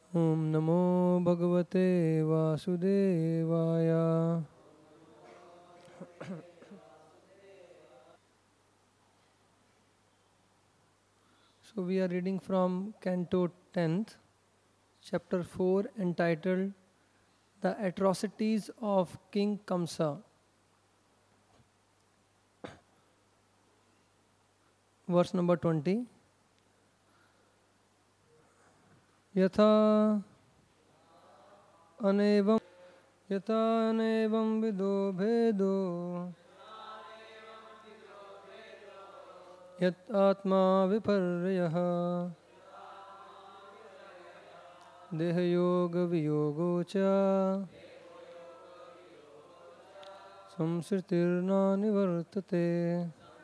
Om Namo Bhagavate Vasudevaya. So we are reading from Canto 10th, Chapter 4, entitled The Atrocities of King Kamsa. Verse number 20. Yatha anevam vido bhedo yat atma viparyah deha yoga viyogo cha samsritirna nivartate.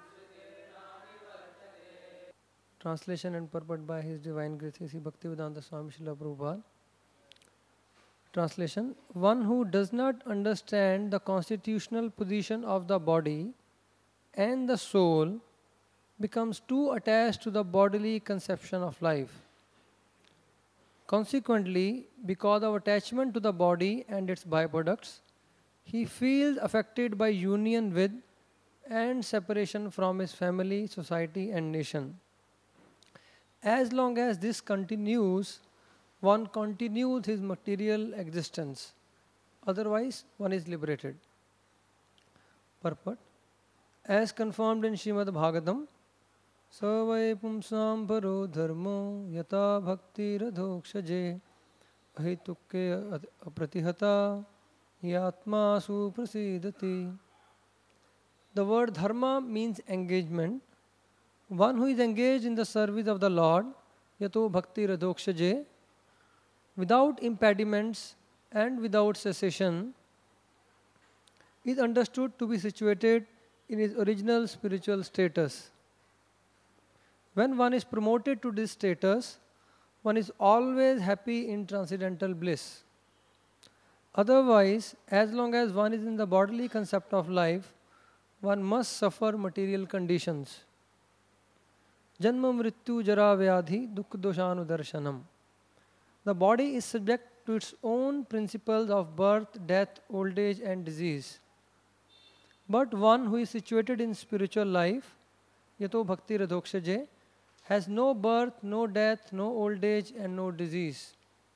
Translation and purport by His Divine Grace Sri Bhaktivedanta Swami Srila Prabhupada. Translation: one who does not understand the constitutional position of the body and the soul becomes too attached to the bodily conception of life. Consequently, because of attachment to the body and its byproducts, he feels affected by union with and separation from his family, society, and nation. As long as this continues, one continues his material existence. Otherwise, one is liberated. Purport: as confirmed in Srimad Bhagavatam, Savai pumsam paro dharmo yata bhakti radhokshaje ahitukke apratihata yatma suprasidati. The word dharma means engagement. One who is engaged in the service of the Lord, yato bhakti radhokshaje, without impediments and without cessation, is understood to be situated in his original spiritual status. When one is promoted to this status, one is always happy in transcendental bliss. Otherwise, as long as one is in the bodily concept of life, one must suffer material conditions. Janma mrityu jara vyadhi dukh doshanudarshanam. The body is subject to its own principles of birth, death, old age, and disease. But one who is situated in spiritual life, yato bhakti radhokshaje, has no birth, no death, no old age, and no disease.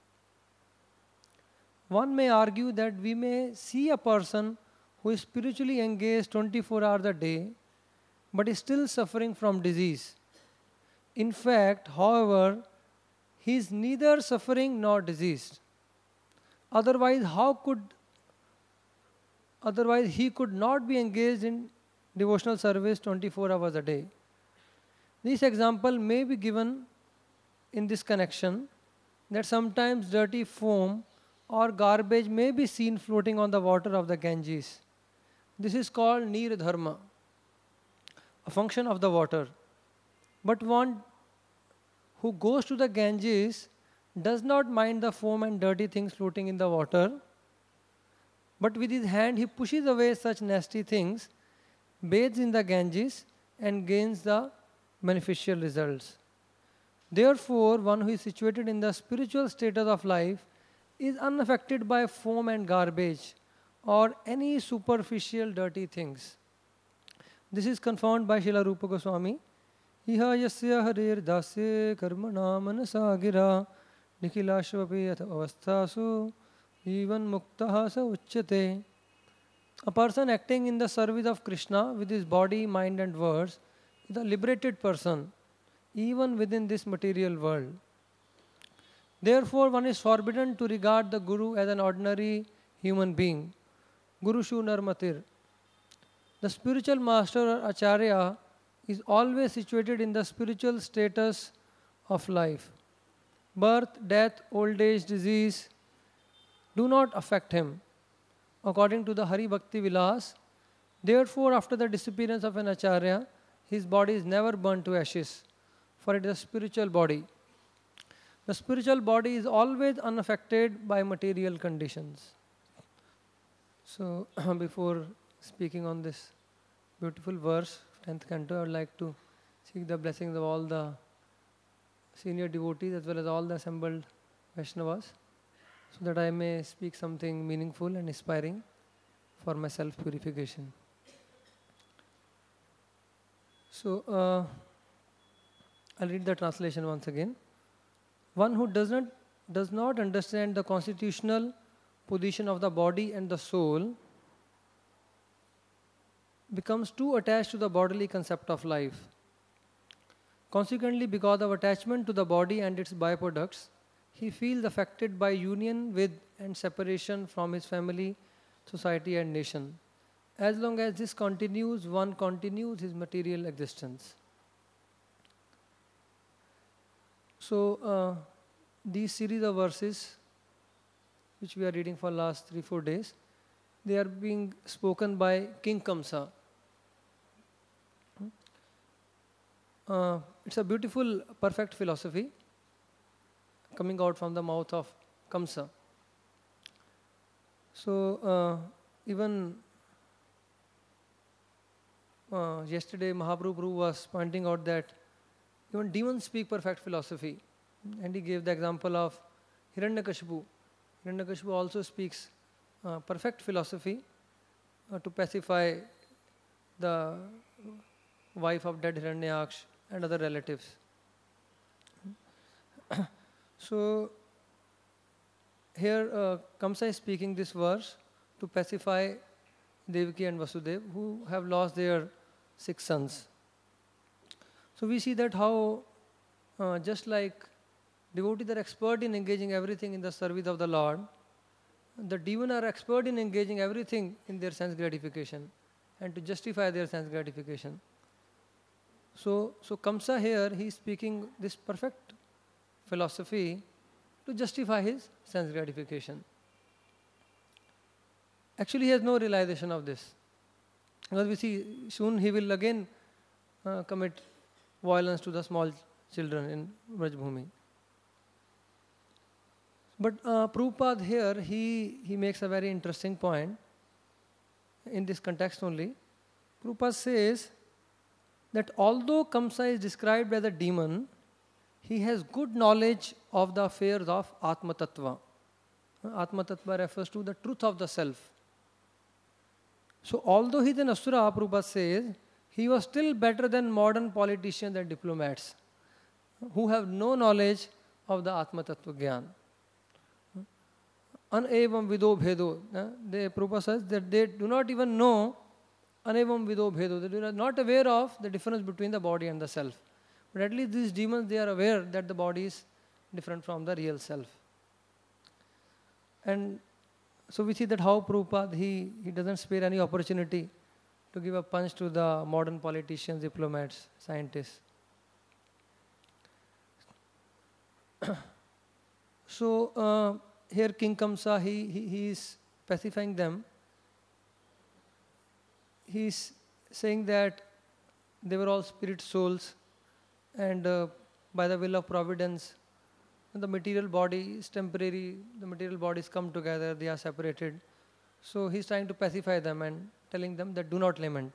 One may argue that we may see a person who is spiritually engaged 24 hours a day, but is still suffering from disease. In fact, however, he is neither suffering nor diseased. Otherwise, he could not be engaged in devotional service 24 hours a day. This example may be given in this connection that sometimes dirty foam or garbage may be seen floating on the water of the Ganges. This is called Neer Dharma, a function of the water. But one who goes to the Ganges does not mind the foam and dirty things floating in the water, but with his hand he pushes away such nasty things, bathes in the Ganges, and gains the beneficial results. Therefore, one who is situated in the spiritual status of life is unaffected by foam and garbage or any superficial dirty things. This is confirmed by Srila Rupa Goswami. Iha yasya harir dasya karmana manasa gira nikhilashvapi avasthasu even muktaha sa uchyate. A person acting in the service of Krishna with his body, mind, and words is a liberated person, even within this material world. Therefore, one is forbidden to regard the Guru as an ordinary human being. Guru Shu Narmatir. The spiritual master or Acharya is always situated in the spiritual status of life. Birth, death, old age, disease do not affect him. According to the Hari Bhakti Vilas, therefore, after the disappearance of an Acharya, his body is never burnt to ashes, for it is a spiritual body. The spiritual body is always unaffected by material conditions. So, before speaking on this beautiful verse, 10th canto, I would like to seek the blessings of all the senior devotees as well as all the assembled Vaishnavas, so that I may speak something meaningful and inspiring for my self-purification. So, I'll read the translation once again. One who does not understand the constitutional position of the body and the soul becomes too attached to the bodily concept of life. Consequently, because of attachment to the body and its byproducts, he feels affected by union with and separation from his family, society and nation. As long as this continues, one continues his material existence. So, these series of verses, which we are reading for last 3-4 days, they are being spoken by King Kamsa. It's a beautiful, perfect philosophy coming out from the mouth of Kamsa. So, even yesterday Mahaprabhu was pointing out that even demons speak perfect philosophy. And he gave the example of Hiranyakashipu. Hiranyakashipu also speaks perfect philosophy to pacify the wife of dead Hiranyaksh and other relatives. So, here Kamsa is speaking this verse to pacify Devaki and Vasudeva, who have lost their 6 sons. So we see that how just like devotees are expert in engaging everything in the service of the Lord, the demons are expert in engaging everything in their sense gratification and to justify their sense gratification. So Kamsa here, he is speaking this perfect philosophy to justify his sense gratification. Actually, he has no realization of this. Because we see soon he will again commit violence to the small children in Vrajbhumi. But Prabhupada here, he makes a very interesting point in this context only. Prabhupada says that although Kamsa is described as a demon, he has good knowledge of the affairs of Atma Tattva. Atma Tattva refers to the truth of the self. So although he is an Asura, Prabhupada says, he was still better than modern politicians and diplomats who have no knowledge of the Atma Tattva Gyan. Anevam vido bhedo. Prabhupada says that they do not even know anevam vido bhedo. They are not aware of the difference between the body and the self. But at least these demons, they are aware that the body is different from the real self. And so we see that how Prabhupada, he doesn't spare any opportunity to give a punch to the modern politicians, diplomats, scientists. So here King Kamsa, he is pacifying them. He is saying that they were all spirit souls, and by the will of providence, the material body is temporary, the material bodies come together, they are separated. So he is trying to pacify them and telling them that do not lament.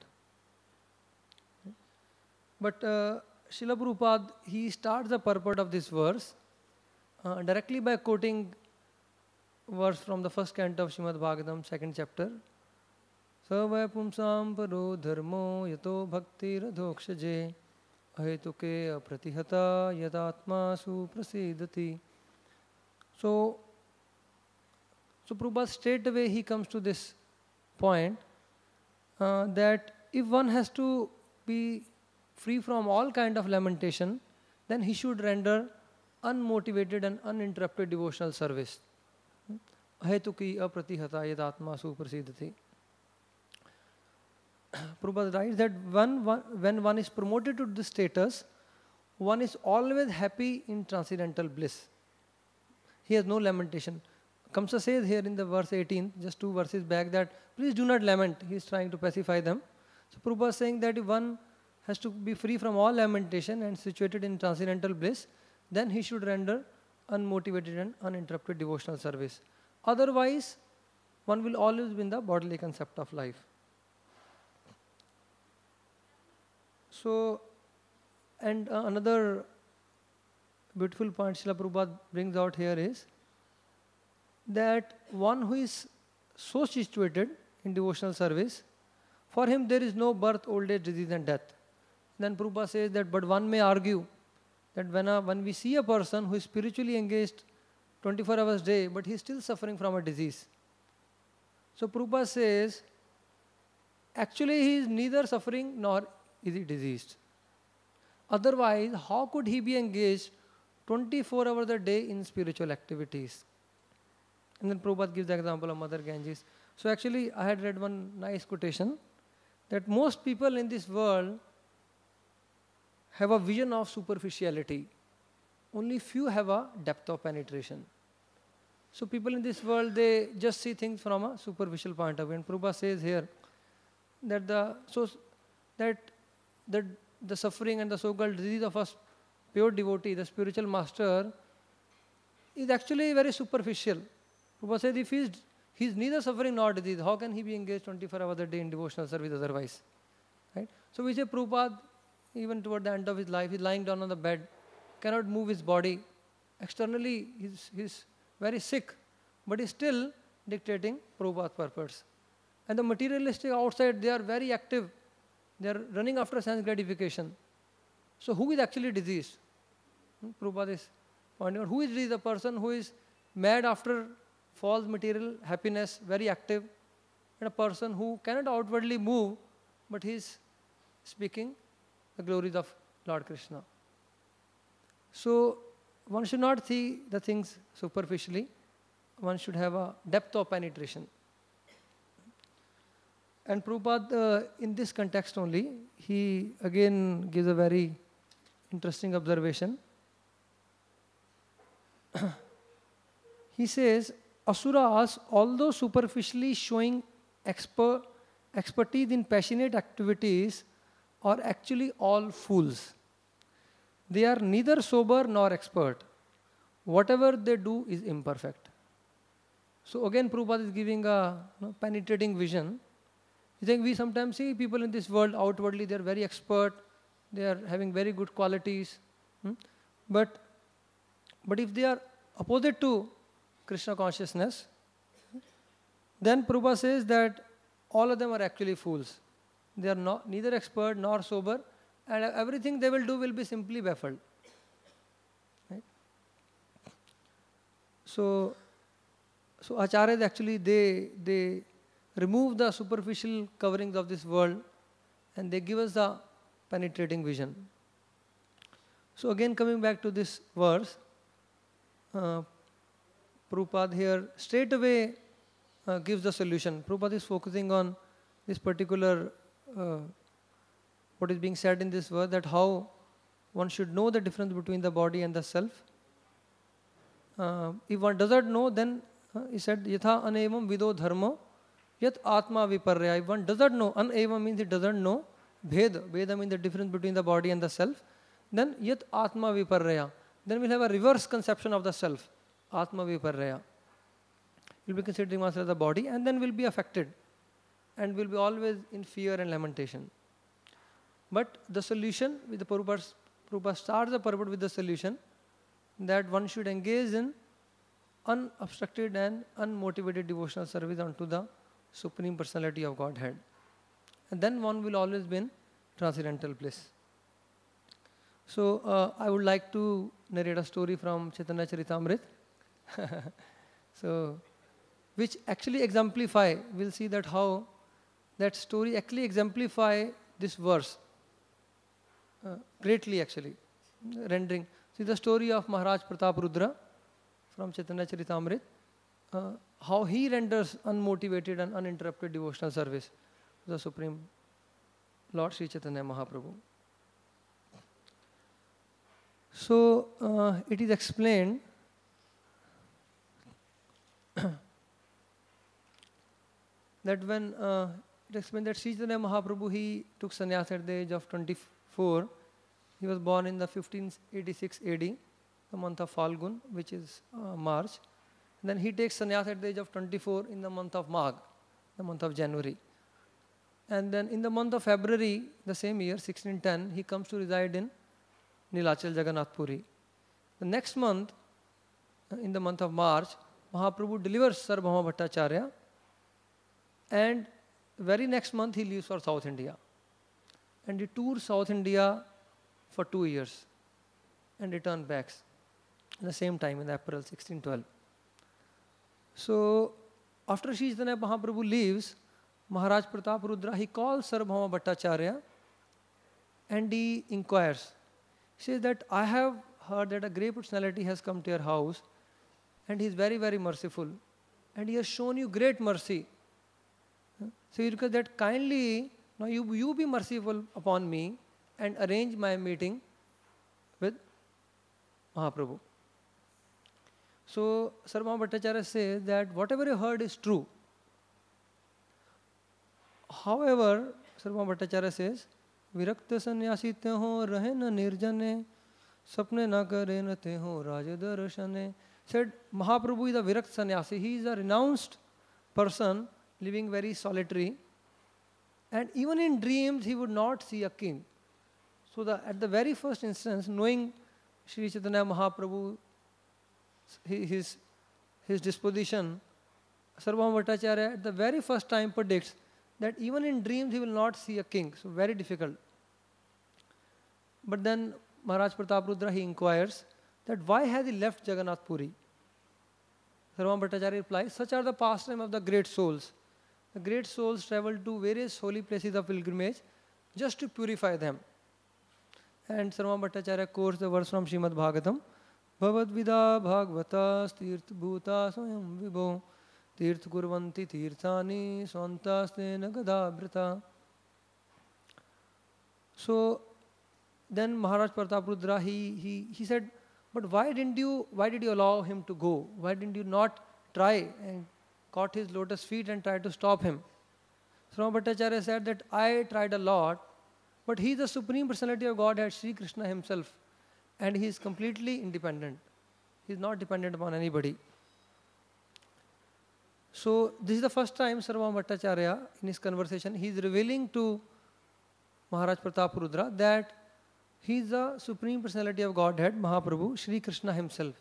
But Srila Prabhupada, he starts the purport of this verse directly by quoting verse from the first canto of Srimad Bhagavatam, 2nd chapter. Savai pumsam paro dharmo yato bhakti radhokshaje ahetuke apratihata yadatma suprasidati. So Prabhupada straight away he comes to this point that if one has to be free from all kind of lamentation, then he should render unmotivated and uninterrupted devotional service. Ahetuki apratihata yadatma suprasidati. Prabhupada writes that when one is promoted to this status, one is always happy in transcendental bliss. He has no lamentation. Kamsa says here in the verse 18, just 2 verses back, that please do not lament. He is trying to pacify them. So Prabhupada is saying that if one has to be free from all lamentation and situated in transcendental bliss, then he should render unmotivated and uninterrupted devotional service. Otherwise, one will always be in the bodily concept of life. So, and another beautiful point Srila Prabhupada brings out here is that one who is so situated in devotional service, for him there is no birth, old age, disease and death. Then Prabhupada says that, but one may argue that when we see a person who is spiritually engaged 24 hours a day, but he is still suffering from a disease. So Prabhupada says, actually he is neither suffering nor is he diseased. Otherwise, how could he be engaged 24 hours a day in spiritual activities? And then Prabhupada gives the example of Mother Ganges. So actually, I had read one nice quotation that most people in this world have a vision of superficiality. Only few have a depth of penetration. So people in this world, they just see things from a superficial point of view. And Prabhupada says here that the suffering and the so-called disease of a pure devotee, the spiritual master, is actually very superficial. Prabhupada says if he is neither suffering nor disease, how can he be engaged 24 hours a day in devotional service otherwise? Right? So we say Prabhupada, even toward the end of his life, he is lying down on the bed, cannot move his body. Externally, he is very sick, but he is still dictating Prabhupada's purpose. And the materialistic outside, they are very active. They are running after sense gratification. So who is actually diseased? Prabhupada is pointing out, who is diseased? The person who is mad after false material happiness, very active, and a person who cannot outwardly move, but he is speaking the glories of Lord Krishna. So one should not see the things superficially. One should have a depth of penetration. And Prabhupada, in this context only, he again gives a very interesting observation. He says, Asuras, although superficially showing expertise in passionate activities, are actually all fools. They are neither sober nor expert. Whatever they do is imperfect. So again, Prabhupada is giving a penetrating vision. He's saying we sometimes see people in this world outwardly, they are very expert, they are having very good qualities. But if they are opposite to Krishna consciousness, then Prabhupada says that all of them are actually fools. They are neither expert nor sober, and everything they will do will be simply baffled. Right? So Acharyas actually they remove the superficial coverings of this world and they give us the penetrating vision. So again, coming back to this verse, Prabhupada here straight away gives the solution. Prabhupada is focusing on this particular what is being said in this verse, that how one should know the difference between the body and the self. If one doesn't know, then he said, Yatha anevam vido dharma yat atma viparya. If one doesn't know, anevam means he doesn't know, Veda means the difference between the body and the self, then yat atma viparya. Then we'll have a reverse conception of the self, atma viparya. We'll be considering ourselves as the body and then we'll be affected and we'll be always in fear and lamentation. But the solution, with the Prabhupada starts the purport with the solution that one should engage in unobstructed and unmotivated devotional service unto the Supreme Personality of Godhead. And then one will always be in transcendental bliss. So I would like to narrate a story from Chaitanya Charitamrita. So, which actually exemplify, we'll see that how that story actually exemplify this verse greatly actually, rendering. See the story of Maharaj Pratap Rudra from Chaitanya Charitamrita, how he renders unmotivated and uninterrupted devotional service to the Supreme Lord Sri Chaitanya Mahaprabhu. So it is explained that when it explained that Sri Chaitanya Mahaprabhu, he took sannyas at the age of 24. He was born in the 1586 AD, the month of Falgun, which is March. And then he takes sannyas at the age of 24 in the month of Magh, the month of January. And then in the month of February, the same year, 1610, he comes to reside in Nilachal Jagannath Puri. The next month, in the month of March, Mahaprabhu delivers Sarvabhauma Bhattacharya, and the very next month he leaves for South India. And he tours South India for 2 years and returns back at the same time in April 1612. So, after Sri Chaitanya Mahaprabhu leaves, Maharaj Pratap Rudra, he calls Sarvabhauma Bhattacharya and he inquires. He says that I have heard that a great personality has come to your house and he is very, very merciful and he has shown you great mercy. So you request that kindly, now you be merciful upon me and arrange my meeting with Mahaprabhu. So Sarvabhauma Bhattacharya says that whatever you heard is true. However, Sarvabhauma Bhattacharya says, Virakta sannyasi te ho rahe na nirjane, sapne na kare na te ho rajadarshane. Said Mahaprabhu is a Virakta sannyasi. He is a renounced person living very solitary, and even in dreams he would not see a king. So at the very first instance, knowing Sri Chaitanya Mahaprabhu, his disposition, Sarvabhauma Bhattacharya at the very first time predicts that even in dreams he will not see a king. So very difficult. But then Maharaj Pratap Rudra, he inquires that why has he left Jagannath Puri? Sarvabhauma Bhattacharya replies, such are the pastime of the great souls. The great souls travel to various holy places of pilgrimage just to purify them. And Sarvabhauma Bhattacharya quotes the verse from Srimad Bhagavatam, Bhavad Vida Bhagavatas Tirth Bhuta Swayam Vibho Tirth Kurvanti Tirthani Swantastena Gadabrita. So then Maharaj Pratap Rudra, he said, but why did you allow him to go? Why didn't you not try and caught his lotus feet and tried to stop him? Sarvabhauma Bhattacharya said that I tried a lot, but he is the Supreme Personality of Godhead, Sri Krishna himself, and he is completely independent. He is not dependent upon anybody. So this is the first time Sarvabhauma Bhattacharya, in his conversation, he is revealing to Maharaj Pratap Rudra that he is the Supreme Personality of Godhead, Mahaprabhu, Sri Krishna himself.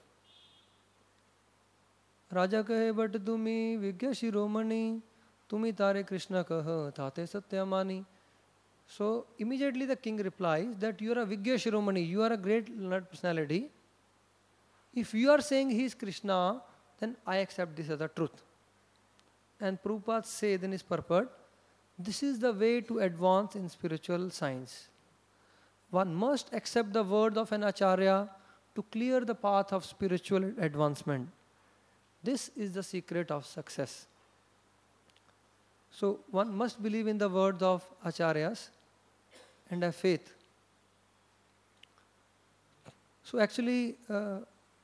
Raja kahe but tumi vigya shiromani, tumi tare Krishna kaha tate satyamani. So immediately the king replies that you are a vigya shiromani, you are a great learned personality. If you are saying he is Krishna, then I accept this as a truth. And Prabhupada said in his purport, this is the way to advance in spiritual science. One must accept the word of an acharya to clear the path of spiritual advancement. This is the secret of success. So one must believe in the words of acharyas and have faith. So actually, I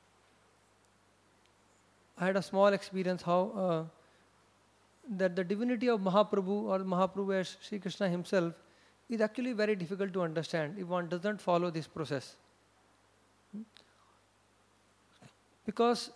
had a small experience how that the divinity of Mahaprabhu or Mahaprabhu as Sri Krishna himself is actually very difficult to understand if one doesn't follow this process. Because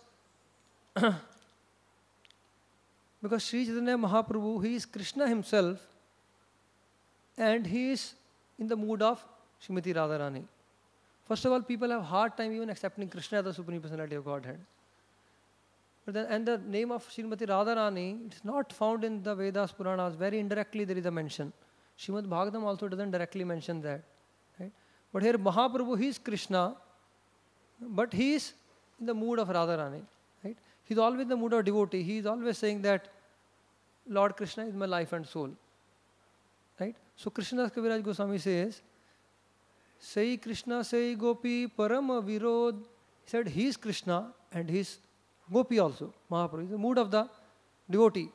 Sri Chaitanya Mahaprabhu, he is Krishna himself and he is in the mood of Srimati Radharani. First of all, people have hard time even accepting Krishna as the Supreme Personality of Godhead. And the name of Srimati Radharani, it's not found in the Vedas, Puranas. Very indirectly there is a mention. Srimad Bhagavatam also doesn't directly mention that. Right? But here Mahaprabhu, he is Krishna, but he is in the mood of Radharani. Right? He is always in the mood of devotee. He is always saying that Lord Krishna is my life and soul. Right? So Krishnadas Kaviraj Goswami says, Sai Krishna, Sai Gopi, Parama Virod. He said he is Krishna and he is Gopi also. Mahaprabhu is the mood of the devotee.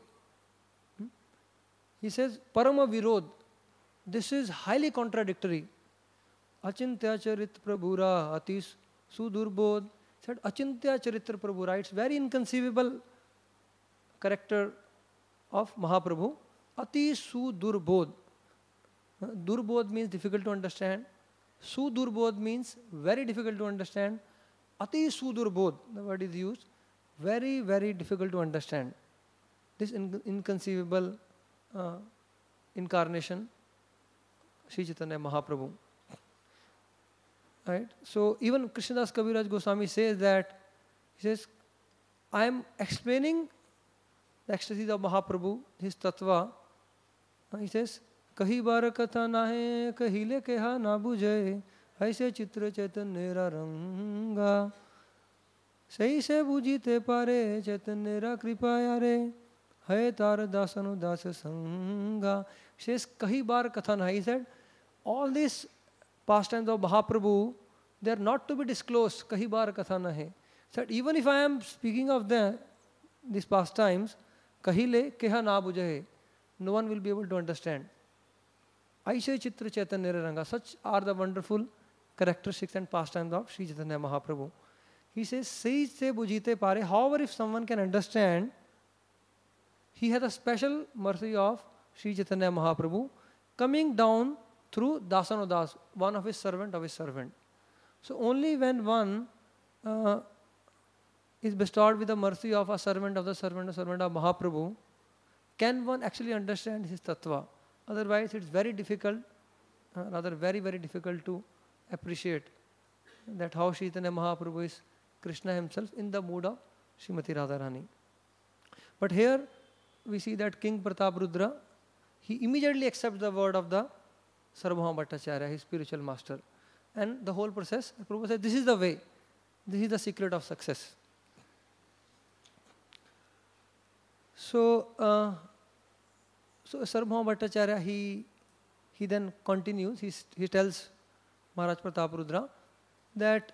He says, Parama Virod. This is highly contradictory. Achintya Charit Prabhura Atis Sudurbodh. He said, Achintya Charitra Prabhura. It's very inconceivable character of Mahaprabhu. Ati Sudurbodh. Durbodh means difficult to understand. Sudurbodh means very difficult to understand. Ati Sudurbodh, the word is used. Very, very difficult to understand. This inconceivable incarnation, Sri Chaitanya Mahaprabhu. Right? So even Krishnadas Kaviraj Goswami says that, he says, I am explaining the ecstasies of Mahaprabhu, his tattva. He says, Kahi bar katha nahe, kahile keha na bujhe, aise chitra chaitanya ranga. Sahi se bujite pare, chaitanya kripa yare, hai tar dasanu das sanga. He says, Kahi bar katha nahe. He said, all these pastimes of Mahaprabhu, they are not to be disclosed. Kahi bar katha nahe. Said, even if I am speaking of these pastimes, kahile keha na bujhe, no one will be able to understand. Aise chitra chaitanya ranga. Such are the wonderful characteristics and pastimes of Sri Chaitanya Mahaprabhu. He says, Sei se bujite pare. However, if someone can understand, he has a special mercy of Sri Chaitanya Mahaprabhu coming down through Dasanodas, one of his servant. So only when one is bestowed with the mercy of a servant of Mahaprabhu, can one actually understand his tattva. Otherwise, it's very difficult, rather very, very difficult to appreciate that how Sri Chaitanya Mahaprabhu is Krishna himself in the mood of Srimati Radharani. But here we see that King Prataprudra, he immediately accepts the word of the Sarvabhauma Bhattacharya, his spiritual master. And the whole process, Prabhupada said, this is the way, this is the secret of success. So Sarvabhauma Bhattacharya, he then continues, he tells Maharaj Prataprudra that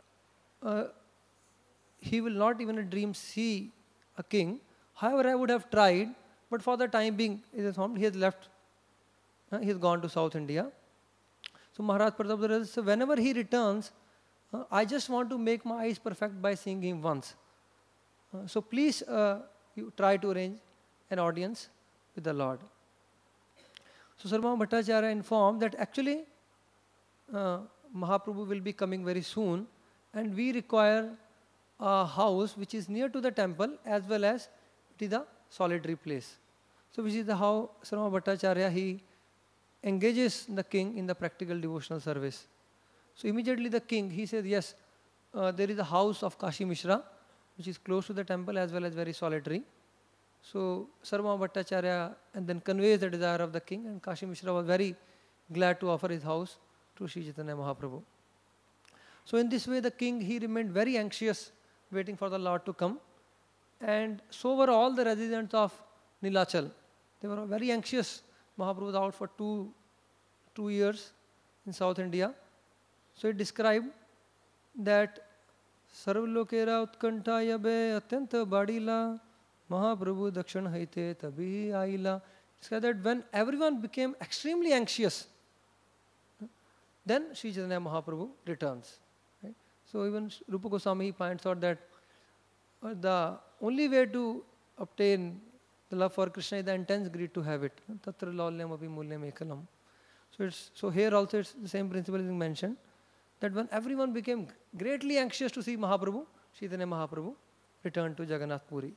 he will not even in a dream see a king. However, I would have tried, but for the time being, he has left, he has gone to South India. So Maharaj Prataprudra says, so whenever he returns, I just want to make my eyes perfect by seeing him once. So please, you try to arrange an audience with the Lord. So Sarvabhauma Bhattacharya informed that actually Mahaprabhu will be coming very soon, and we require a house which is near to the temple as well as it is a solitary place. So which is how Sarvabhauma Bhattacharya, he engages the king in the practical devotional service. So immediately the king, he says, yes, there is a house of Kashi Mishra which is close to the temple as well as very solitary. So Sarvabhauma Bhattacharya and then conveys the desire of the king, and Kashi Mishra was very glad to offer his house to Sri Chaitanya Mahaprabhu. So in this way the king, he remained very anxious waiting for the Lord to come, and so were all the residents of Nilachal. They were very anxious. Mahaprabhu was out for two years in South India. So it described that Sarvalokera utkantha yabe atyanta badila Mahaprabhu dakshan haite tabhi aila. It's that when everyone became extremely anxious, then Sri Chaitanya Mahaprabhu returns. Right? So even Rupa Goswami points out that the only way to obtain the love for Krishna is the intense greed to have it. Tatra laulyam api mulyam ekalam. So here also it's the same principle is mentioned, that when everyone became greatly anxious to see Mahaprabhu, Sri Chaitanya Mahaprabhu returned to Jagannath Puri.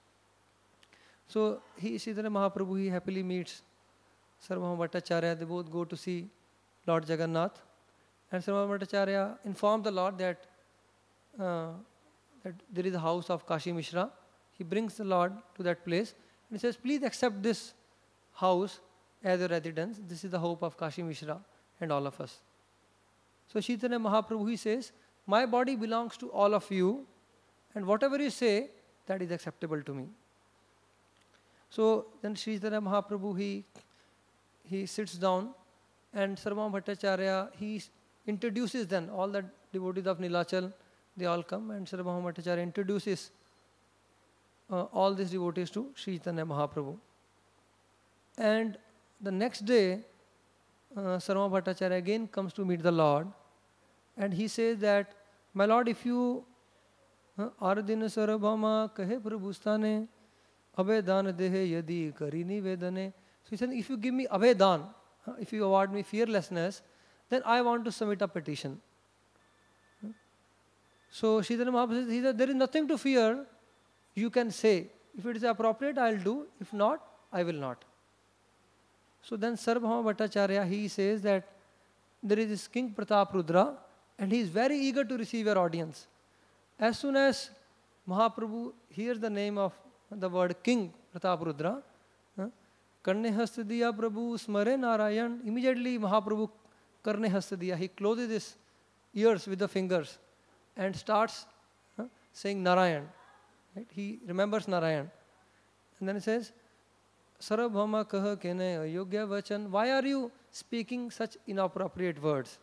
So Sri Chaitanya Mahaprabhu, he happily meets Sarvabhauma Bhattacharya. They both go to see Lord Jagannath, and Sarvabhauma Bhattacharya informed the Lord that there is a house of Kashi Mishra. He brings the Lord to that place and he says, please accept this house as a residence. This is the hope of Kashi Mishra and all of us. So Sri Chaitanya Mahaprabhu, he says, my body belongs to all of you, and whatever you say, that is acceptable to me. So then Sri Chaitanya Mahaprabhu, he sits down, and Sarvabhauma Bhattacharya, he introduces then all the devotees of Nilachal. They all come, and Sarvabhauma Bhattacharya introduces all these devotees to Sri Chaitanya Mahaprabhu. And the next day, Sarvabhauma Bhattacharya again comes to meet the Lord, and he says that, my Lord, if you Ardina Sarvabhauma kahe prabhustane abhedan dehe yadi karini vedane. So he said, if you give me abhedan, if you award me fearlessness, then I want to submit a petition. So Sri Chaitanya Mahaprabhu says, he said, there is nothing to fear. You can say, if it is appropriate, I will do. If not, I will not. So then Sarvabhauma Bhattacharya, he says that there is this King Prataprudra, And he is very eager to receive your audience. As soon as Mahaprabhu hears the name of the word King Prataparudra, Karne hasta diya Prabhu smare Narayan, immediately Mahaprabhu Karne hasta diya, he closes his ears with the fingers and starts saying Narayan. Right? He remembers Narayan. And then he says, Sarabhama kaha kene ayogya vachan. Why are you speaking such inappropriate words?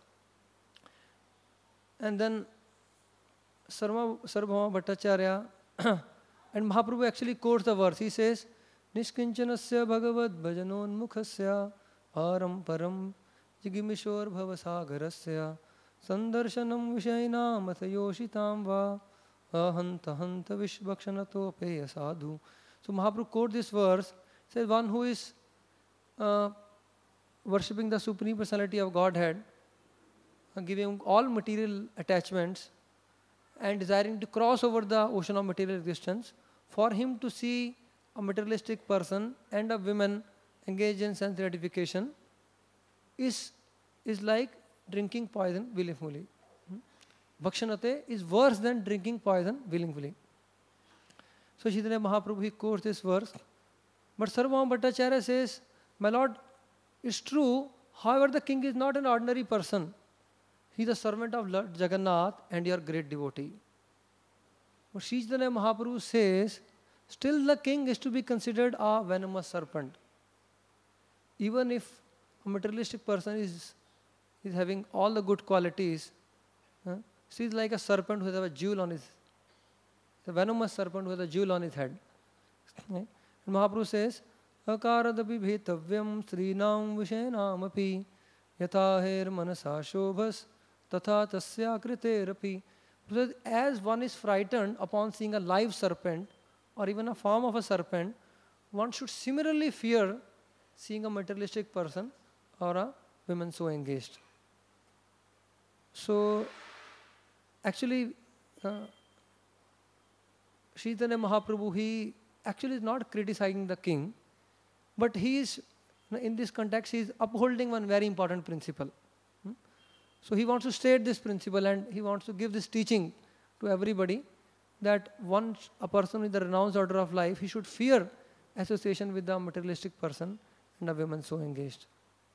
And then Sarabhama Bhattacharya and Mahaprabhu actually quotes the verse. He says, Nishkinchanasya bhagavad bhajanonmukhasya param param jigimishor bhavasagarasya sandarshanam vishainam athayoshitam va ahanta hanta vishbhakshanato peya sadhu. So Mahaprabhu quotes this verse, says one who is worshipping the Supreme Personality of Godhead, giving all material attachments and desiring to cross over the ocean of material existence, for him to see a materialistic person and a woman engaged in sense gratification is like drinking poison willingly. Bhakshanate is worse than drinking poison willingly. So Chaitanya Mahaprabhu, he quotes this verse. But Sarvabhauma Bhattacharya says, my Lord, it's true, however the king is not an ordinary person. He is a servant of Lord Jagannath and your great devotee. But Chaitanya Mahaprabhu says, still the king is to be considered a venomous serpent. Even if a materialistic person is having all the good qualities, he is like a serpent who has a jewel on his, the venomous serpent who has a jewel on his head. And Mahaprabhu says, Akaradapi bhetavyam srinam vishenam api yathaher manasa shobhas tatha tasya kriterapi. Because as one is frightened upon seeing a live serpent or even a form of a serpent, one should similarly fear seeing a materialistic person or a woman so engaged. So, actually, Chaitanya Mahaprabhu, he actually is not criticizing the king, but he is, in this context, he is upholding one very important principle. So he wants to state this principle and he wants to give this teaching to everybody that once a person with the renounced order of life, he should fear association with the materialistic person and a woman so engaged.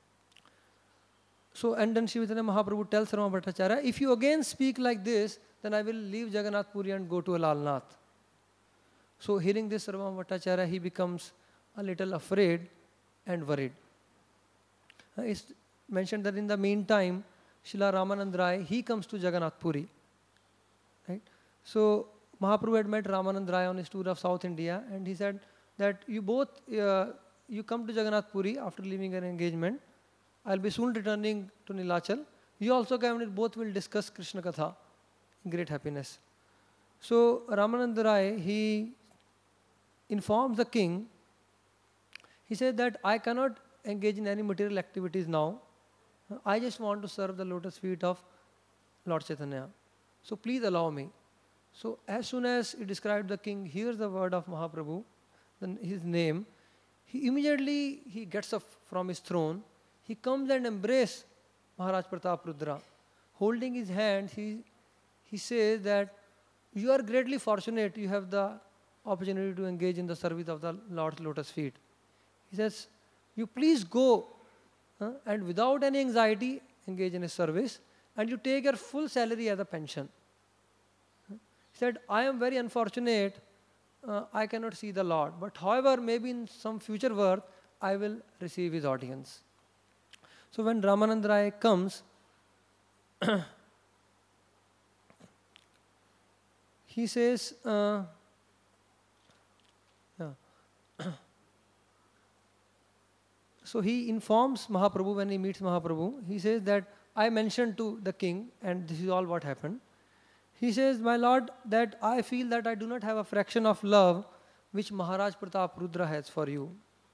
So, and then Sri Chaitanya Mahaprabhu tells Sarvabhauma Bhattacharya, if you again speak like this, then I will leave Jagannath Puri and go to Lalnath. So, hearing this, Sarvabhauma Bhattacharya, he becomes a little afraid and worried. It's mentioned that in the meantime, Srila Ramanand Rai, he comes to Jagannath Puri. Right? So, Mahaprabhu had met Ramanand Rai on his tour of South India, and he said that you both, you come to Jagannath Puri after leaving an engagement. I'll be soon returning to Nilachal. You also come and both will discuss Krishna Katha in great happiness. So, Ramanand Rai, he informs the king. He said that I cannot engage in any material activities now. I just want to serve the lotus feet of Lord Chaitanya. So please allow me. So as soon as he described, the king hears the word of Mahaprabhu, then his name, he immediately gets up from his throne. He comes and embraces Maharaj Prataparudra. Holding his hand, he says that you are greatly fortunate, you have the opportunity to engage in the service of the Lord's lotus feet. He says, you please go and without any anxiety engage in his service, and you take your full salary as a pension. He said, I am very unfortunate, I cannot see the Lord, but however, maybe in some future birth, I will receive his audience. So when Ramanand Rai comes, he says, so he informs Mahaprabhu when he meets Mahaprabhu. He says that I mentioned to the king, and this is all what happened. He says, my Lord, that I feel that I do not have a fraction of love which Maharaj Prataparudra has for you.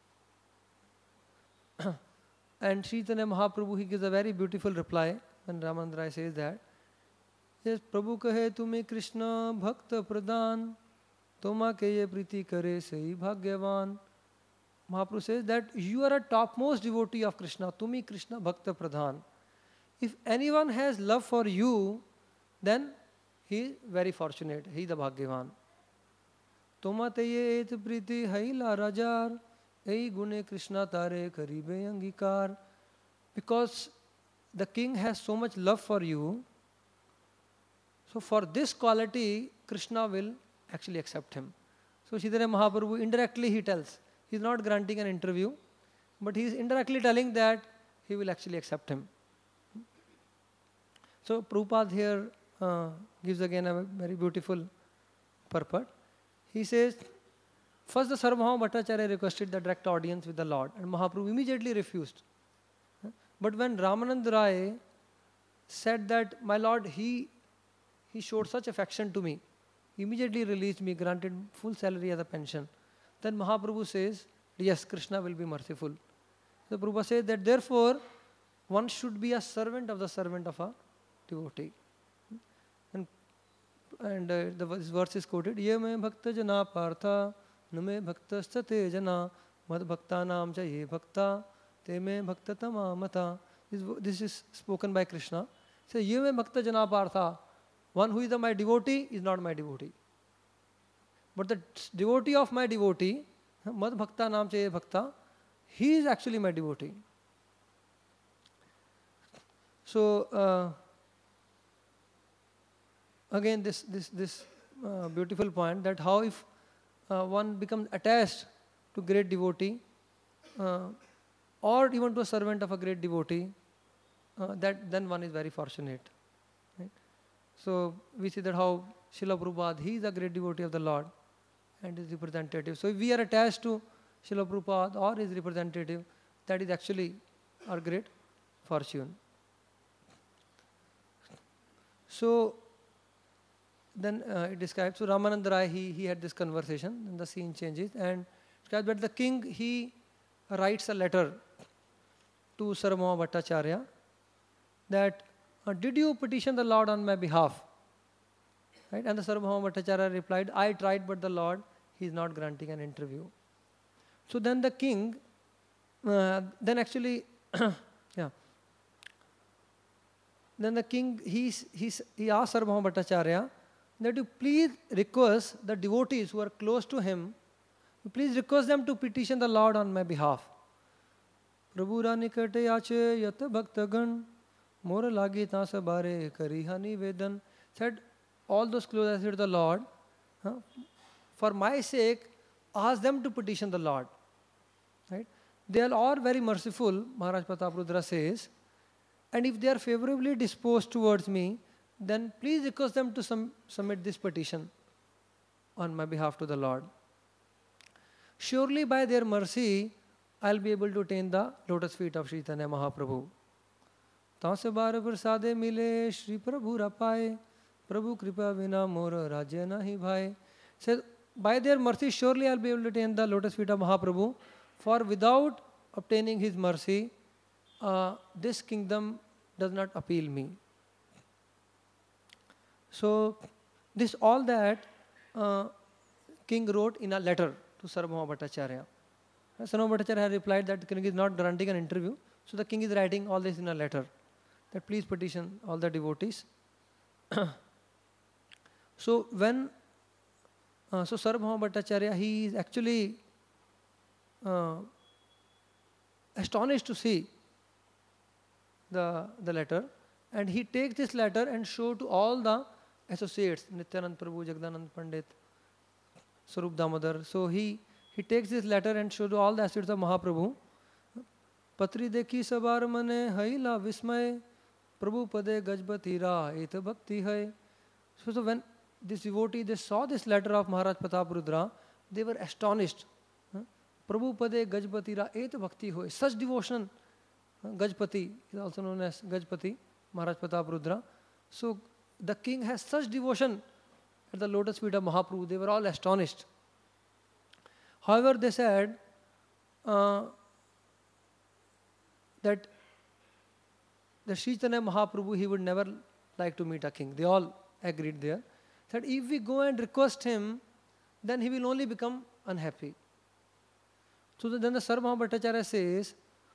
And Sri Chaitanya Mahaprabhu, he gives a very beautiful reply when Ramanand Rai says that. Yes, Prabhu kahe tumi Krishna bhakta pradhan, toma ke ye priti kare sei bhagyavan. Mahaprabhu says that you are a topmost devotee of Krishna, tumi Krishna bhakta pradhan. if anyone has love for you, then he is very fortunate. He is the Bhagyavan. Tomate ye et priti haila rajar, ei gune Krishna tare karibe angikar. Because the king has so much love for you, so for this quality, Krishna will actually accept him. So Chaitanya Mahaprabhu, indirectly he tells, he is not granting an interview, but he is indirectly telling that he will actually accept him. So Prabhupada here gives again a very beautiful purport. He says, first the Sarvabhauma Bhattacharya requested the direct audience with the Lord, and Mahaprabhu immediately refused. But when Ramanand Rai said that, my Lord, he showed such affection to me, he immediately released me, granted full salary as a pension. Then Mahaprabhu says, yes, Krishna will be merciful. So Prabhupada says that therefore, one should be a servant of a devotee. And this verse is quoted, Ye me bhakta jana partha, nume bhakta state jana, mad bhakta nam cha ye bhakta, te me bhakta tama mata. This is spoken by Krishna. So, Ye me bhakta jana partha, one who is my devotee is not my devotee. But the devotee of my devotee, mad bhakta nam cha ye bhakta, he is actually my devotee. So, again this beautiful point that how if one becomes attached to great devotee or even to a servant of a great devotee, that then one is very fortunate. Right? So we see that how Srila Prabhupada, he is a great devotee of the Lord and his representative. So if we are attached to Srila Prabhupada or his representative, that is actually our great fortune. So then it describes, so Ramananda Rai, he had this conversation, and the scene changes, and describes that the king, he writes a letter to Sarvabhauma Bhattacharya that, did you petition the Lord on my behalf? Right? And the Sarvabhauma Bhattacharya replied, I tried, but the Lord, he is not granting an interview. So then the king, then the king, he asked Sarvabhauma Bhattacharya that you please request the devotees who are close to him, please request them to petition the Lord on my behalf. Prabhura nikate yache yat bhaktagan mor lagi ta sabare kariha nivedan. Said, all those close to the Lord, for my sake, ask them to petition the Lord. Right? They are all very merciful, Maharaj Prataprudra says, and if they are favorably disposed towards me, then please request them to submit this petition on my behalf to the Lord. Surely by their mercy, I will be able to attain the lotus feet of Sri Chaitanya Mahaprabhu. Taase bar prasade mile Shri Prabhu rapaye, Prabhu kripa vina mor rajya nahi bhai. Says, by their mercy, surely I will be able to attain the lotus feet of Mahaprabhu, for without obtaining his mercy, this kingdom does not appeal me. So, this all that king wrote in a letter to Sarvabhauma Bhattacharya. Sarvabhauma Bhattacharya replied that the king is not granting an interview, so the king is writing all this in a letter, that please petition all the devotees. So when Sarvabhauma Bhattacharya, he is actually astonished to see the letter, and he takes this letter and show to all the associates, Nityanand Prabhu, Jagdanand Pandit, Sarup Damodar. So he takes this letter and shows to all the associates of Mahaprabhu. Patri dekhi sabar mane haila vismay, Prabhu pade gajbati ra et bhakti hai. So when this devotee, they saw this letter of Maharaj Prataprudra, they were astonished. Prabhu pade gajbati ra et bhakti hai. Such devotion, Gajpati is also known as Gajpati, Maharaj Prataprudra. So the king has such devotion at the lotus feet of Mahaprabhu. They were all astonished. However, they said that the Sri Chaitanya Mahaprabhu, he would never like to meet a king. They all agreed there. That if we go and request him, then he will only become unhappy. So then the Sarvabhauma Bhattacharya says,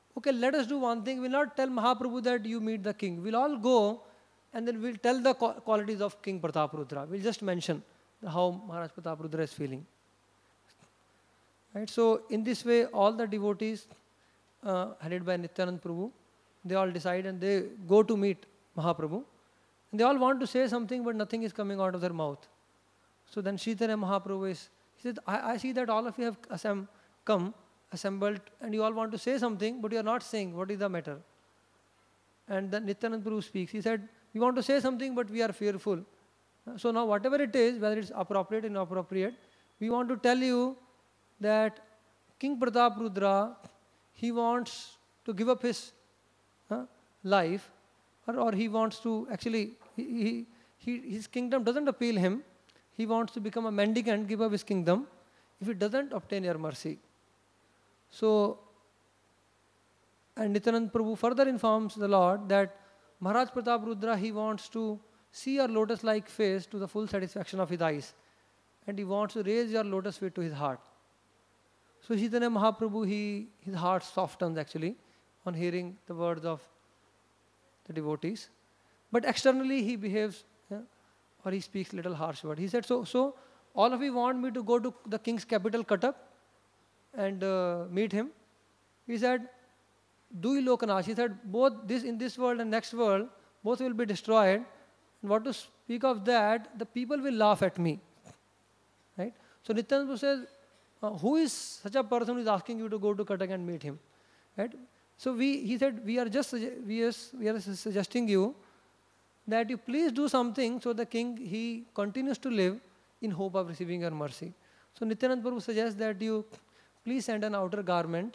okay, let us do one thing. We'll not tell Mahaprabhu that you meet the king. We'll all go and then we'll tell the qualities of King Prataparudra. We'll just mention how Maharaj Prataparudra is feeling. Right? So in this way, all the devotees headed by Nityanand Prabhu, they all decide and they go to meet Mahaprabhu. And they all want to say something, but nothing is coming out of their mouth. So then Chaitanya Mahaprabhu he said, I see that all of you have assembled, and you all want to say something, but you are not saying. What is the matter? And then Nityanand Prabhu speaks. He said, we want to say something, but we are fearful. So now whatever it is, whether it's appropriate or inappropriate, we want to tell you that King Prataparudra, he wants to give up his life, or he wants to actually, his kingdom doesn't appeal him. He wants to become a mendicant, give up his kingdom, if he doesn't obtain your mercy. So, and Nityanand Prabhu further informs the Lord that Maharaj Prataparudra, he wants to see your lotus-like face to the full satisfaction of his eyes. And he wants to raise your lotus feet to his heart. So Chaitanya Mahaprabhu, his heart softens actually on hearing the words of the devotees. But externally he behaves, or he speaks little harsh word. He said, so all of you want me to go to the king's capital, Cuttack, and meet him? He said, Dui Lokanash. He said, both this in this world and next world, both will be destroyed. And what to speak of that, the people will laugh at me. Right? So Nityananda says, who is such a person who is asking you to go to Cuttack and meet him? Right? So he said, we are suggesting you that you please do something so the king, he continues to live in hope of receiving your mercy. So Nityanand Prabhu suggests that you please send an outer garment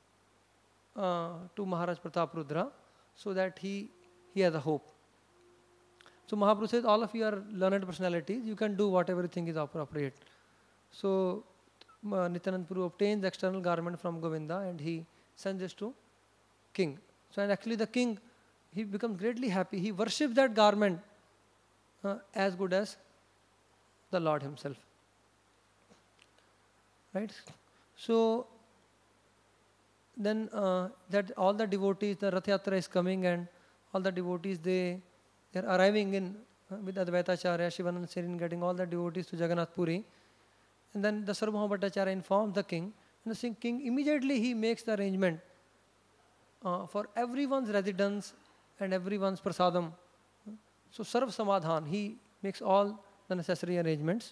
to Maharaj Prataparudra so that he has a hope. So Mahaprabhu says, all of you are learned personalities, you can do whatever you think is appropriate. So Nityanand Prabhu obtains the external garment from Govinda and he sends this to king. So and actually the king, he becomes greatly happy. He worships that garment as good as the Lord himself. Right? So then that all the devotees, the Rath Yatra is coming and all the devotees, they are arriving in with Advaita Acharya, Shivananda Serin, getting all the devotees to Jagannath Puri. And then the Sarvabhauma Bhattacharya informs the king, and the king immediately he makes the arrangement for everyone's residence and everyone's prasadam. So Sarv Samadhan, he makes all the necessary arrangements.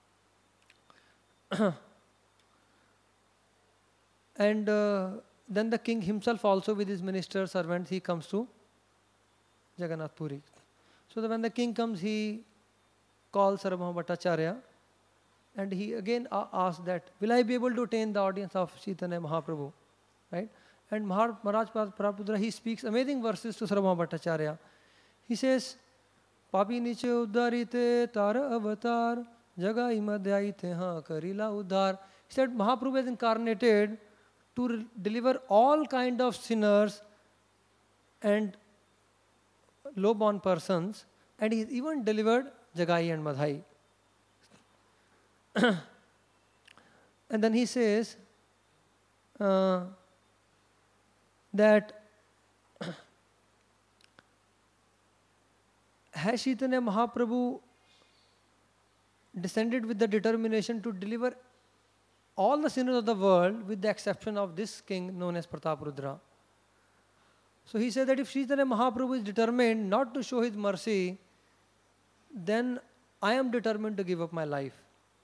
And then the king himself also with his ministers, servants, he comes to Jagannath Puri. So when the king comes, he calls Sarvabhauma Bhattacharya and he again asks that, will I be able to attain the audience of Chaitanya Mahaprabhu? Right? And Maharaj Prataparudra, he speaks amazing verses to Sarvabhauma Bhattacharya. He says, Papi niche uddarite tara avatar, jagai madhyaite ha karila uddhar. He said, Mahaprabhu is incarnated to deliver all kind of sinners and low-born persons, and he even delivered Jagai and Madhai. And then he says that has Chaitanya Mahaprabhu descended with the determination to deliver all the sinners of the world with the exception of this king known as Prataparudra. So he said that if Chaitanya Mahaprabhu is determined not to show his mercy, then I am determined to give up my life.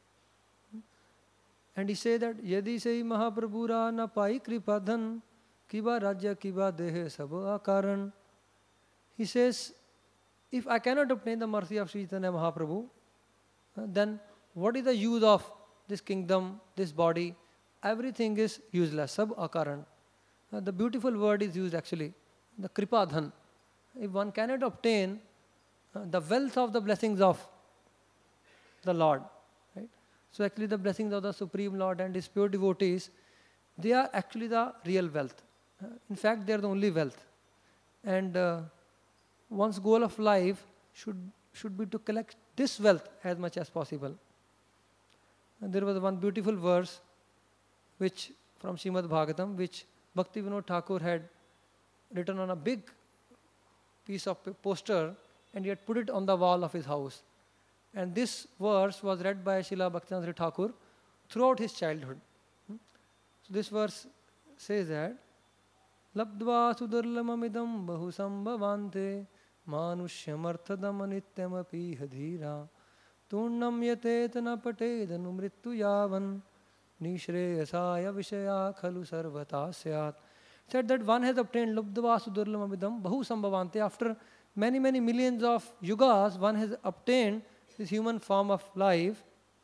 And he said that Yadi sei Mahaprabhura na pai kripadhan kiba rajya kiba dehe sab akaran. He says, if I cannot obtain the mercy of Chaitanya Mahaprabhu, then what is the use of this kingdom, this body? Everything is useless, sab akaran. The beautiful word is used actually, the kripadhan. If one cannot obtain the wealth of the blessings of the Lord, right? So actually the blessings of the Supreme Lord and His pure devotees, they are actually the real wealth. In fact, they are the only wealth. And one's goal of life should be to collect this wealth as much as possible. And there was one beautiful verse which from Srimad Bhagavatam which Bhakti Vinod Thakur had written on a big piece of poster and he had put it on the wall of his house. And this verse was read by Srila Bhaktivinoda Thakur throughout his childhood. So this verse says that Labdva sudurlamamidam bahu sambhavante manushyam arthadam anityam api hadhira turnam yatetana patedanu mrittu yavan nishreyasaya vishaya khalu sarvata syat. Said that one has obtained Labdva sudurlamamidam bahu sambhavante. After many millions of yugas, one has obtained this human form of life.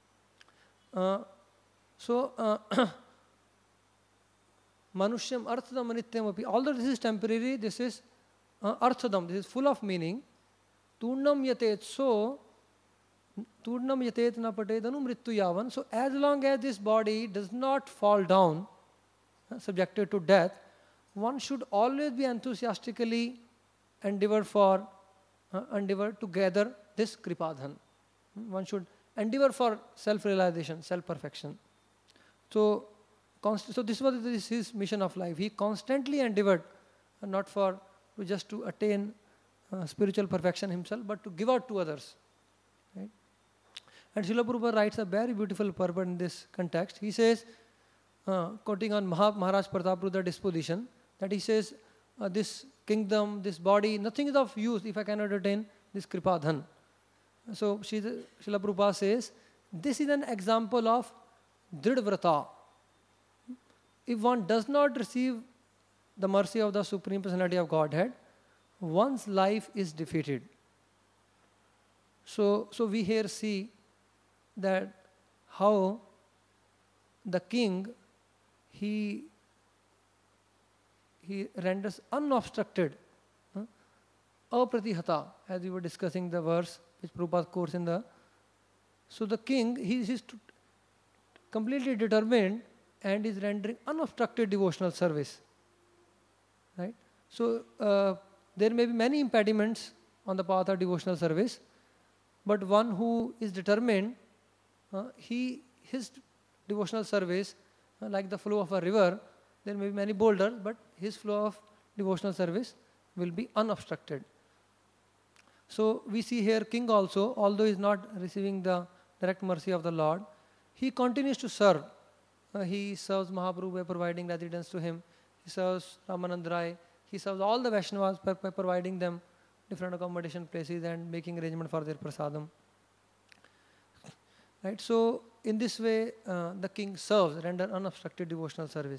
Manushyam arthadam anityam api. Although this is temporary, this is arthadam, this is full of meaning. Turnam yatet, so turnam yatet na patedanu mrittu yavan. So as long as this body does not fall down, subjected to death, one should always be enthusiastically endeavor to gather this kripadhan. One should endeavor for self-realization, self-perfection. So this was his mission of life. He constantly endeavored, not for just to attain spiritual perfection himself, but to give out to others. Right? And Srila Prabhupada writes a very beautiful purport in this context. He says, quoting on Maharaj Prataprudra disposition, that he says, this kingdom, this body, nothing is of use if I cannot attain this kripadhan. So Srila Prabhupada says, this is an example of dridvrata. If one does not receive the mercy of the Supreme Personality of Godhead, one's life is defeated. So we here see that how the king, he renders unobstructed, apratihata, as we were discussing the verse which Prabhupada quotes in the. So the king, he is completely determined and is rendering unobstructed devotional service. Right? So there may be many impediments on the path of devotional service, but one who is determined, his devotional service, like the flow of a river, there may be many boulders, but his flow of devotional service will be unobstructed. So we see here king also, although he is not receiving the direct mercy of the Lord, he continues to serve. He serves Mahaprabhu by providing residence to him. He serves Ramanand Rai. He serves all the Vaishnavas by providing them different accommodation places and making arrangement for their prasadam. Right? So in this way, the king serves, render unobstructed devotional service.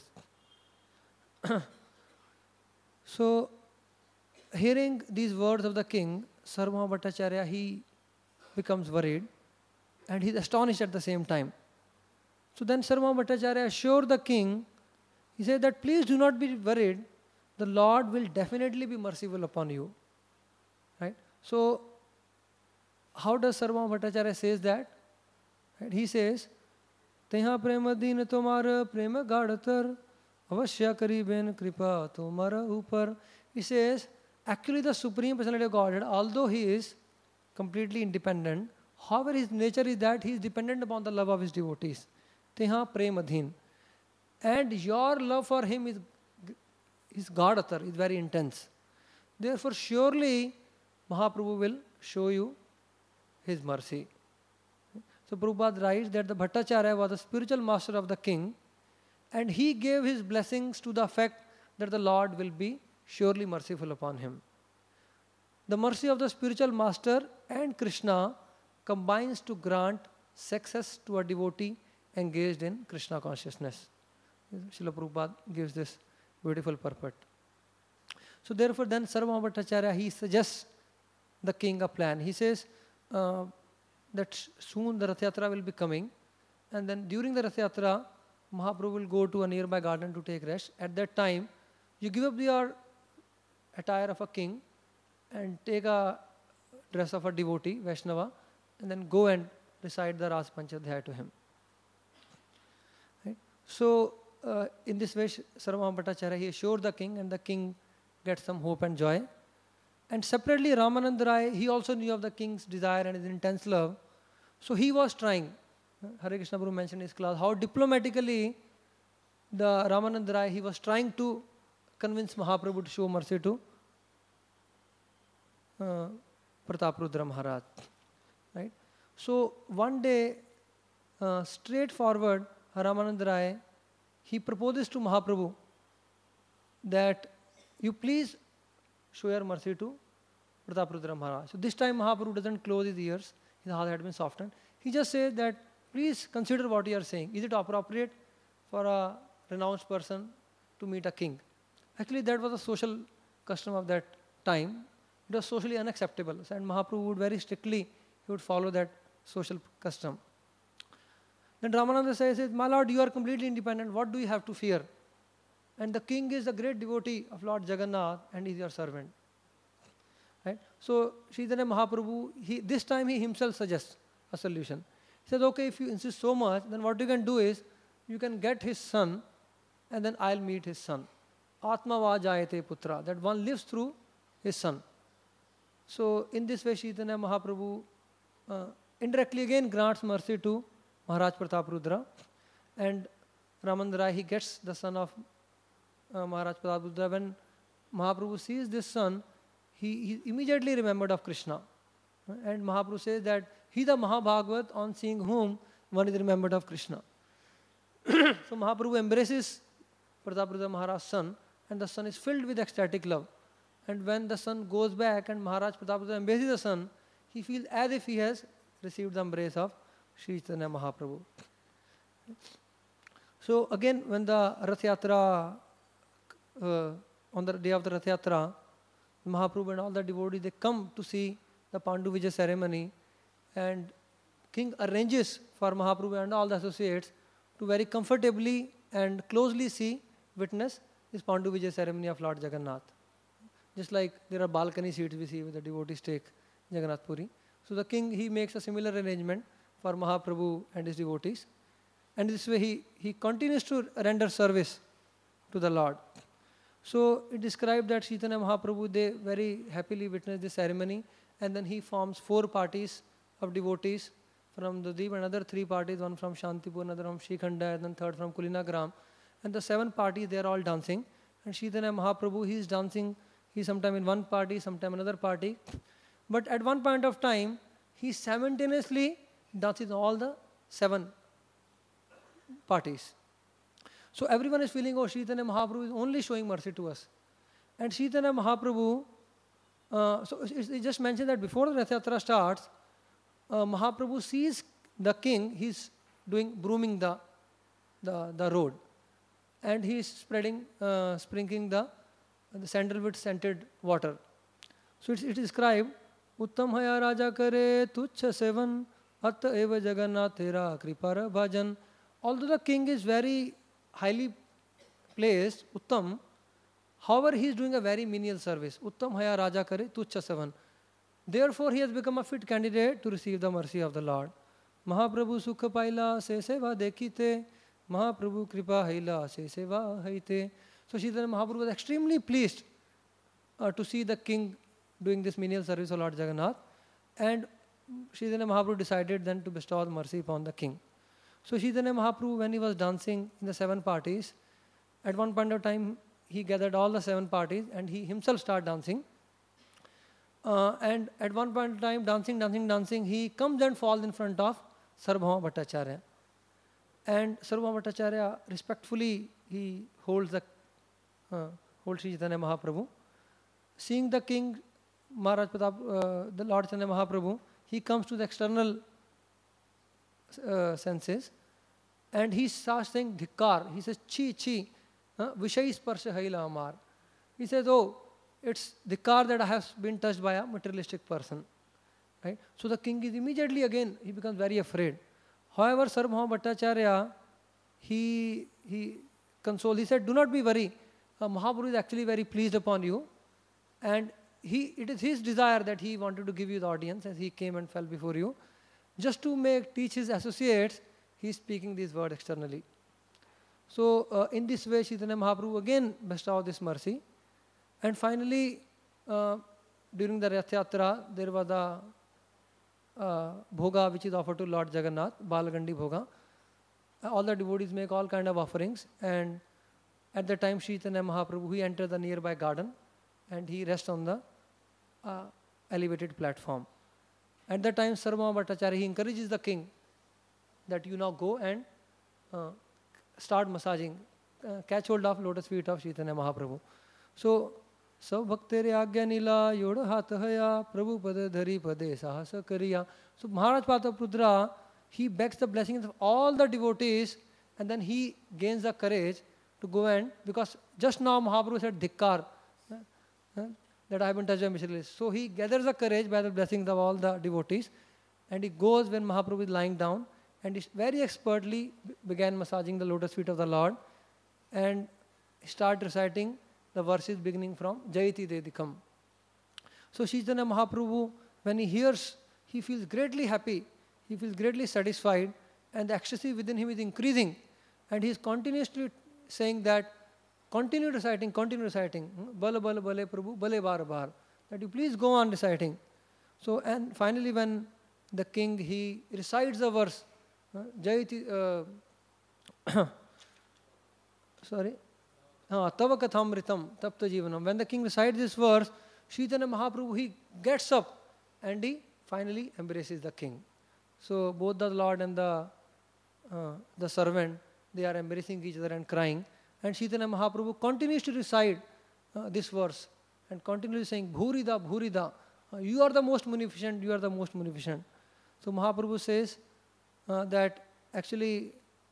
So, hearing these words of the king, Sarvabhauma Bhattacharya, he becomes worried and he is astonished at the same time. So then Sarvabhauma Bhattacharya assured the king, he said that please do not be worried, the Lord will definitely be merciful upon you. Right? So, how does Sarvabhauma Bhattacharya says that? Right? He says, Teha prema din tomara prema gadatar avashya kariben kripa tomara upar. He says, actually the Supreme Personality of Godhead, although he is completely independent, however his nature is that he is dependent upon the love of his devotees. Teha prema din. And your love for him is gadatar, is very intense. Therefore surely Mahaprabhu will show you his mercy. So Prabhupada writes that the Bhattacharya was the spiritual master of the king and he gave his blessings to the effect that the Lord will be surely merciful upon him. The mercy of the spiritual master and Krishna combines to grant success to a devotee engaged in Krishna consciousness. Srila Prabhupada gives this beautiful purport. So therefore then Sarvabhauma Bhattacharya, he suggests the king a plan. He says that soon the Rath Yatra will be coming, and then during the Rath Yatra, Mahaprabhu will go to a nearby garden to take rest. At that time, you give up your attire of a king and take a dress of a devotee, Vaishnava, and then go and recite the Ras Panchadhyaya to him. Right? So, in this way, Sarvabhauma Bhattacharya, he assured the king, and the king gets some hope and joy. And separately, Ramanand Rai, he also knew of the king's desire and his intense love. So he was trying, Hare Krishna Prabhu mentioned in his class, how diplomatically the Ramananda Rai, he was trying to convince Mahaprabhu to show mercy to Prataprudra Maharaj. Right? So one day, straightforward, Ramananda Rai, he proposes to Mahaprabhu that you please show your mercy to Prataprudra Maharaj. So this time Mahaprabhu doesn't close his ears, his heart had been softened. He just says that, please consider what you are saying. Is it appropriate for a renounced person to meet a king? Actually, that was a social custom of that time. It was socially unacceptable. And Mahaprabhu would very strictly, he would follow that social custom. Then Ramananda says, my Lord, you are completely independent. What do you have to fear? And the king is a great devotee of Lord Jagannath and is your servant. Right? So, Chaitanya Mahaprabhu, this time he himself suggests a solution. He says, okay, if you insist so much, then what you can do is, you can get his son and then I'll meet his son. Atma vajayate putra, that one lives through his son. So, in this way, Chaitanya Mahaprabhu indirectly again grants mercy to Maharaj Prataprudra, and Ramananda Rai, he gets the son of Maharaj Prataprudra. When Mahaprabhu sees this son, he immediately remembered of Krishna. And Mahaprabhu says that he the Mahabhagavat, on seeing whom one is remembered of Krishna. So Mahaprabhu embraces Prataprudra Maharaj's son, and the son is filled with ecstatic love. And when the son goes back and Maharaj Prataprudra embraces the son, he feels as if he has received the embrace of Sri Chaitanya Mahaprabhu. So again, when the Rath Yatra, on the day of the Rath Yatra, Mahaprabhu and all the devotees, they come to see the Pandu Vijay ceremony, and king arranges for Mahaprabhu and all the associates to very comfortably and closely witness this Pandu Vijay ceremony of Lord Jagannath. Just like there are balcony seats we see with the devotees take Jagannath Puri. So the king, he makes a similar arrangement for Mahaprabhu and his devotees. And this way he continues to render service to the Lord. So it described that Chaitanya Mahaprabhu, they very happily witnessed this ceremony, and then he forms 4 parties of devotees from Dudip, another 3 parties, one from Shantipur, another from Shikhanda, and then third from Kulinagram. And the 7 parties, they are all dancing. And Chaitanya Mahaprabhu, he is dancing, he sometime in one party, sometime another party. But at one point of time, he simultaneously dances all the 7 parties. So everyone is feeling, oh, Chaitanya Mahaprabhu is only showing mercy to us. And Chaitanya Mahaprabhu, so it just mentioned that before the Rath Yatra starts, Mahaprabhu sees the king, he's brooming the road. And he's sprinkling the sandalwood scented water. So it is described, Uttam haya raja kare tuchha sevan atta eva jagannath tera kripara bhajan. Although the king is very highly placed, Uttam, however he is doing a very menial service. Uttam haya raja kare tuchha sevan. Therefore he has become a fit candidate to receive the mercy of the Lord. Mahaprabhu sukha paila se seva dekhite, Mahaprabhu kripa haila se seva haite. So Chaitanya Mahaprabhu was extremely pleased to see the king doing this menial service of Lord Jagannath, and Chaitanya Mahaprabhu decided then to bestow the mercy upon the king. So Chaitanya Mahaprabhu, when he was dancing in the 7 parties, at one point of time he gathered all the 7 parties and he himself started dancing. And at one point of time, dancing, he comes and falls in front of Sarvabhauma Bhattacharya. And Sarvabhauma Bhattacharya respectfully he holds Sri Chaitanya Mahaprabhu. Seeing the king, Maharaj Pratap, the Lord Chaitanya Mahaprabhu, he comes to the external senses, and he starts saying Dhikkar. He says, Chi, Vishai Sparsha Haila Amar. He says, oh, it's Dhikkar that I have been touched by a materialistic person. Right? So the king is immediately again, he becomes very afraid. However, Sarvabhauma Bhattacharya, he consoled. He said, do not be worried. Mahaprabhu is actually very pleased upon you, and it is his desire that he wanted to give you the audience as he came and fell before you. Just to teach his associates, he is speaking these words externally. So in this way, Chaitanya Mahaprabhu again bestowed this mercy. And finally, during the Rath Yatra, there was a bhoga which is offered to Lord Jagannath, Balagandi bhoga. all the devotees make all kind of offerings, and at the time Sri Chaitanya Mahaprabhu, he entered the nearby garden and he rests on the elevated platform. At that time Sarvabhauma Bhattacharya, he encourages the king that you now go and start massaging, catch hold of lotus feet of Sri Chaitanya Mahaprabhu. So, Sab Bhaktere Agya Nila Yoda Hathaya Prabhu Pada Dhari Pade Sahasa Kariya. So Maharaj Pratapudra, he begs the blessings of all the devotees, and then he gains the courage to go and, because just now Mahaprabhu said Dhikkar, that I haven't touched a Mishra list. So he gathers the courage by the blessings of all the devotees, and he goes when Mahaprabhu is lying down, and he very expertly began massaging the lotus feet of the Lord, and start reciting the verses beginning from Jayati Dedikam. So Sri Chaitanya Mahaprabhu, when he hears, he feels greatly happy, he feels greatly satisfied, and the ecstasy within him is increasing, and he is continuously saying that, continue reciting, Bala Bala Bale Prabhu, Bale Bar Bar, that you please go on reciting. So, and finally when the king, he recites the verse, Jayati, Tava Kathamritam Tapta Jivanam. When the king recites this verse, Sri Chaitanya Mahaprabhu, he gets up and he finally embraces the king. So both the Lord and the servant, they are embracing each other and crying. And Sri Chaitanya Mahaprabhu continues to recite this verse and continually saying, Bhurida, Bhurida, you are the most munificent, you are the most munificent. So Mahaprabhu says that actually,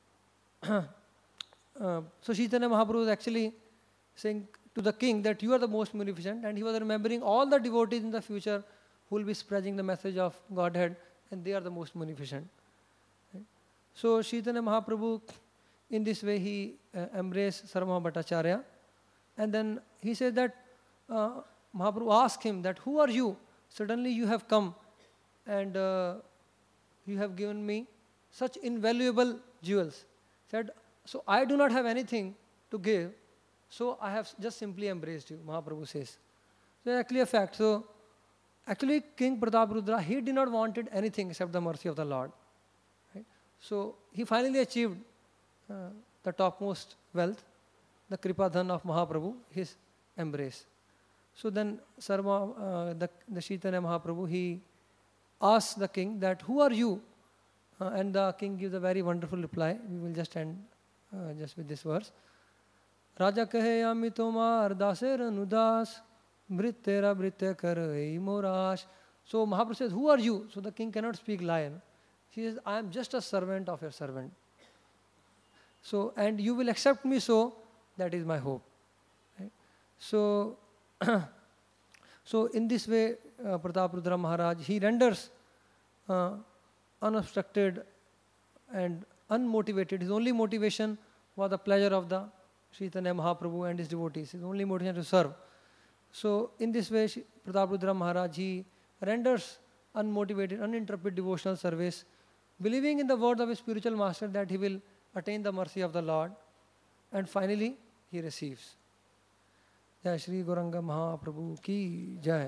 so Sri Chaitanya Mahaprabhu is actually saying to the king that you are the most munificent, and he was remembering all the devotees in the future who will be spreading the message of Godhead, and they are the most munificent. So Sri Chaitanya Mahaprabhu, in this way he embraced Sarvabhauma Bhattacharya, and then he says that Mahaprabhu asked him that, who are you? Suddenly you have come and you have given me such invaluable jewels. Said, so I do not have anything to give, so I have just simply embraced you, Mahaprabhu says. So actually a fact. So actually King Prataparudra, he did not wanted anything except the mercy of the Lord. Right? So he finally achieved the topmost wealth, the Kripadhan of Mahaprabhu, his embrace. So then the Sri Chaitanya Mahaprabhu, he asks the king that, who are you? And the king gives a very wonderful reply. We will just end just with this verse. Raja kahe ami tomar daser anudas brittera britte karai morash. So Mahaprabhu says, who are you? So the king cannot speak lion. He says, I am just a servant of your servant. So, and you will accept me, so that is my hope. Right? So, so in this way, Prataparudra Maharaj, he renders unobstructed and unmotivated. His only motivation was the pleasure of the Sri Chaitanya Mahaprabhu and his devotees. His only motivation to serve. So in this way, Prataparudra Maharaj, he renders unmotivated, uninterrupted devotional service, believing in the word of his spiritual master that he will attain the mercy of the Lord, and finally he receives. Jai Shri Gauranga Mahaprabhu ki Jai.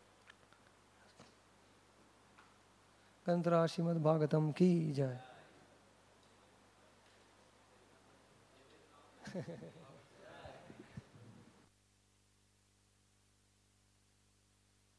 Kantra Srimad Bhagavatam ki Jai.